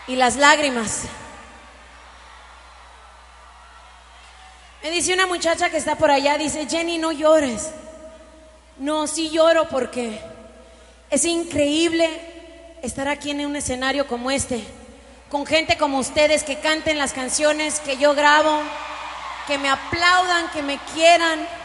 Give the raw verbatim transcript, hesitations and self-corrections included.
y las lágrimas. Me dice una muchacha que está por allá, dice: Jenny, no llores. No, sí lloro porque es increíble estar aquí en un escenario como este, con gente como ustedes que canten las canciones que yo grabo, que me aplaudan, que me quieran.